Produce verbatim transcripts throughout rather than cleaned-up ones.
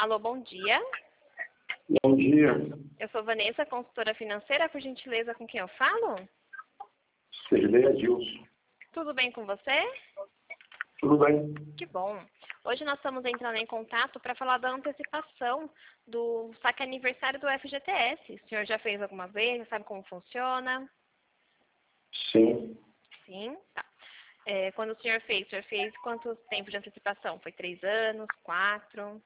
Alô, bom dia. Bom dia. Eu sou Vanessa, consultora financeira. Por gentileza, com quem eu falo? Serlei Adilson. Tudo bem com você? Tudo bem? Que bom. Hoje nós estamos entrando em contato para falar da antecipação do saque aniversário do F G T S. O senhor já fez alguma vez? Já sabe como funciona? Sim. Sim? Tá. É, quando o senhor fez, o senhor fez quanto tempo de antecipação? Foi três anos? Quatro?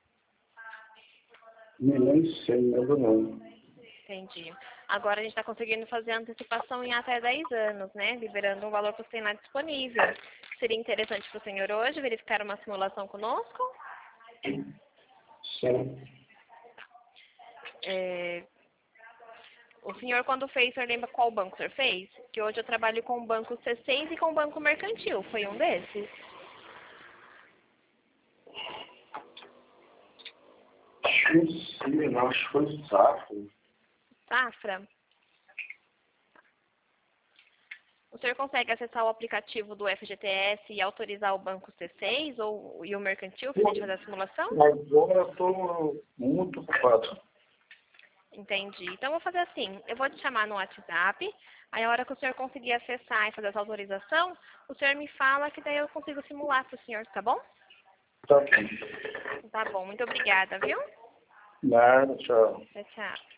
Nem sei, ainda não. Entendi. Agora a gente está conseguindo fazer a antecipação em até dez anos, né? Liberando um valor que você tem lá disponível. Seria interessante para o senhor hoje verificar uma simulação conosco? Sim. É, o senhor, quando fez, o senhor lembra qual banco o senhor fez? Que hoje eu trabalho com o banco C seis e com o banco mercantil. Foi um desses? Não sei, não. Acho que foi Safra. Safra? O senhor consegue acessar o aplicativo do F G T S e autorizar o banco C seis ou, e o mercantil para a gente fazer a simulação? Agora eu estou muito ocupado. Entendi. Então, eu vou fazer assim. Eu vou te chamar no WhatsApp. Aí, a hora que o senhor conseguir acessar e fazer essa autorização, o senhor me fala que daí eu consigo simular para o senhor, tá bom? Tá bom. Tá bom. Muito obrigada, viu? Nada, tchau. Tchau, tchau.